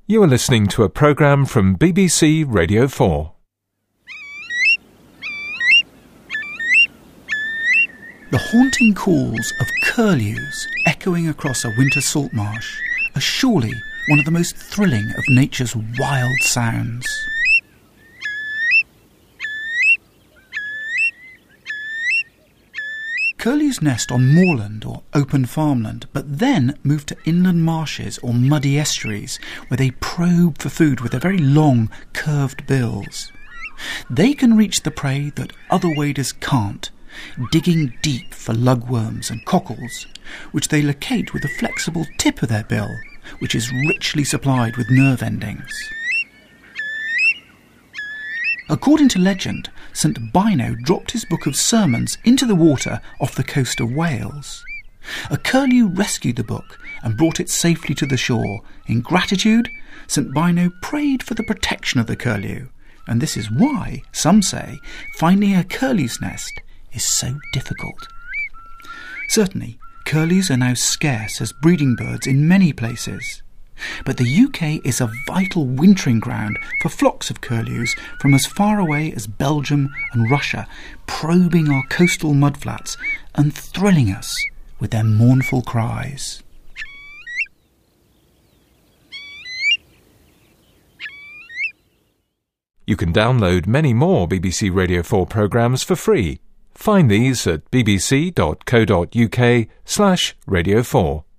You are listening to a programme from BBC Radio 4. The haunting calls of curlews echoing across a winter salt marsh are surely one of the most thrilling of nature's wild sounds. Curlews nest on moorland or open farmland, but then move to inland marshes or muddy estuaries where they probe for food with their very long, curved bills. They can reach the prey that other waders can't, digging deep for lugworms and cockles, which they locate with the flexible tip of their bill, which is richly supplied with nerve endings. According to legend, St Bino dropped his book of sermons into the water off the coast of Wales. A curlew rescued the book and brought it safely to the shore. In gratitude, St Bino prayed for the protection of the curlew, and this is why, some say, finding a curlew's nest is so difficult. Certainly, curlews are now scarce as breeding birds in many places. But the UK is a vital wintering ground for flocks of curlews from as far away as Belgium and Russia, probing our coastal mudflats and thrilling us with their mournful cries. You can download many more BBC Radio 4 programmes for free. Find these at bbc.co.uk/Radio 4.